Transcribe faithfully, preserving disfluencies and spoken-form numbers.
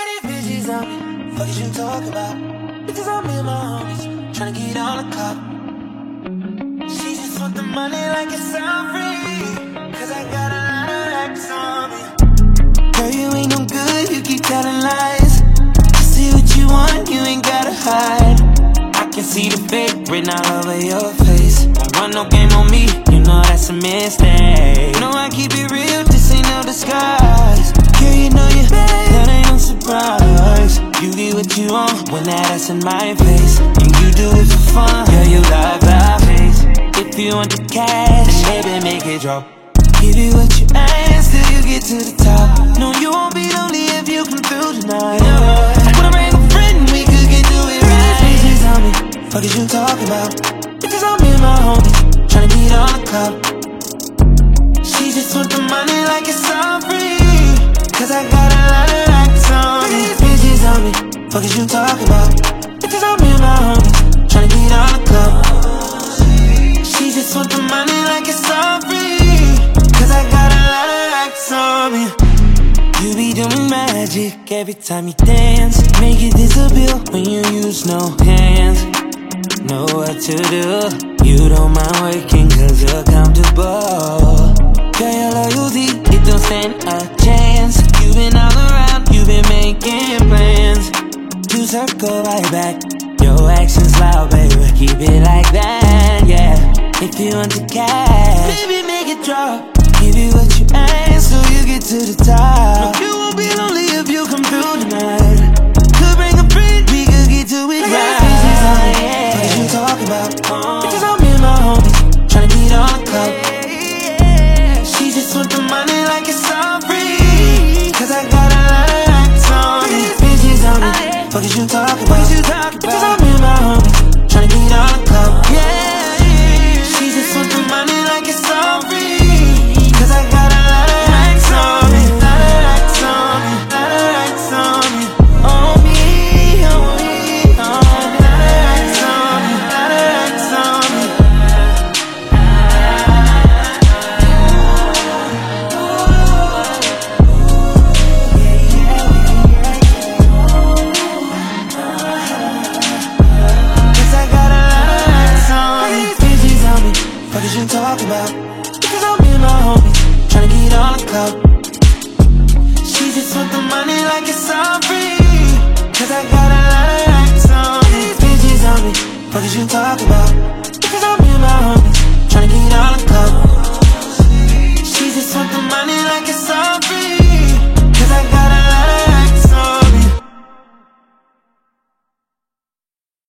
at these bitches on me. Fuck is you talk about? Bitches on me and my homies, tryna get on the cop. She just want the money like it's all free, cause I got a lot of racks on me. Girl, you ain't no good, you keep telling lies. I see what you want, you ain't gotta hide. I can see the fake written all over your face. Don't run no game on me, you know that's a mistake. No, I keep it real, this ain't no disguise. Girl, you know you bad, that ain't no surprise. You get what you want when that ass in my face, and you do it for fun. Girl, you love the face. If you want the cash, baby, make it drop. Give you what you ask till you get to the top. No, you won't be lonely if you come through tonight. I wanna bring a friend, we could get do it right. Bitches on me, fuck is you talking about? Bitches on me and my homies, tryna get on the cop. She just want the money like it's all free, cause I got a lot of racks on me. Bitches on me, fuck is you talking about? Bitches on me and my homies, tryna get on the cop. She just want the money like it's all free, cause I got a lot of racks on me. You be doing magic every time you dance, make it disappear when you use no hands. Know what to do, you don't mind working cause you're comfortable. Girl, your loyalty, it don't stand a chance. You been all around, you been making plans. You circle right back, your actions loud, baby, keep it like that, yeah. If you want the cash, baby, make it drop. Give you what you ask so you get to the top. No, you won't be lonely if you come through tonight. Could bring a friend, we could get to it right. Bitches on me, what is you talking about? Bitches on me and my homies, tryna get on the club. She just want the money like it's all free, cause I got a lot of racks on me. Bitches on me, what is you talking about? Bitches on me and my homies, tryna get on the club. Yeah. She just want the money like it's all free, cause I got a lot of racks on me. Lot of racks on me, lot of racks on me. On me, on me, on me. Lot of racks on me, lot of racks on me. Cause I got a lot of racks on me. Bitches on me, what is you talking about? Because I'm in my homies, tryna get on the club. She just want the money like it's all free, cause I got a lot of racks on me. Bitches on me, what is you talking about?